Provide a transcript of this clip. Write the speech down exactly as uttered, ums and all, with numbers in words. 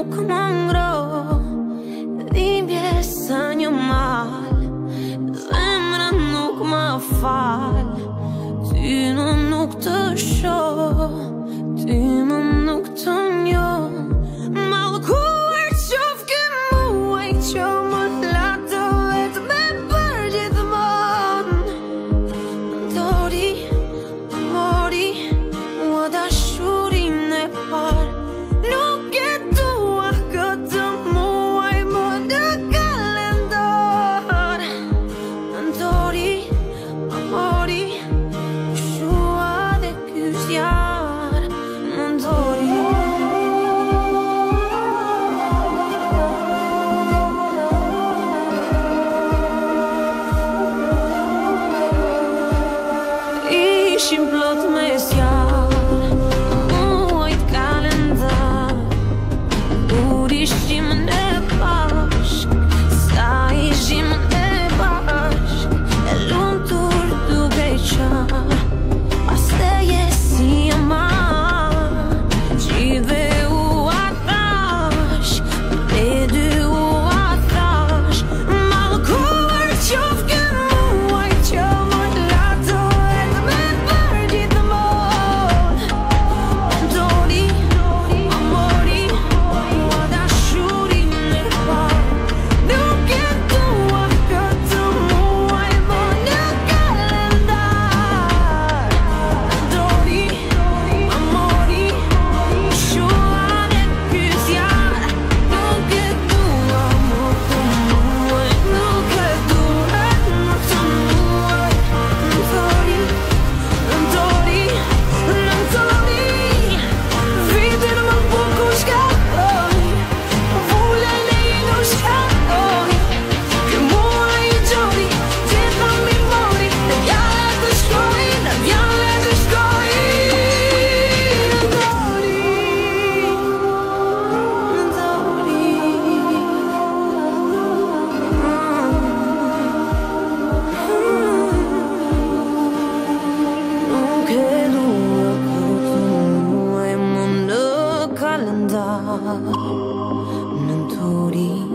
nuk më ngro, dhimbje sa një mal, zemra nuk më fal. Ty më nuk të shoh, ty më nuk të njoh. Mallkuar qof ky muaj që më latë vetë me për gjithmonë. Dori, amori, mua dashurin e parë. Nuk e dua këtë muaj më në kalendar. Dori, amori, shua dhe ky zjarr. Dori. Ishim plot me zjarr, muajt kalendar, kur ishim ne bashk, sa ishim ne bashk, e lumtur duke qar. Pasteje si amar, gjithë u atash, ne dy u atash. Mallkuar qof ky muaj që më latë vetë me për gjithmonë. Dori, amori, mua dashurin e parë. Nuk e dua këtë muaj më në kalendar. Dori, amori, shua dhe ky zjarr. Nuk e dua më të muaj, nuk e dua më të muaj. Dori, Dori, Dori, vitin më bukur shkatoj, vullën e ino shkatoj. Ky muaj i gjori, gjitha mi mori, në vjale të shkoj, në vjale të shkoj. Dori, Dori, nuk e dua këtë muaj më në kalendar. Në Dori.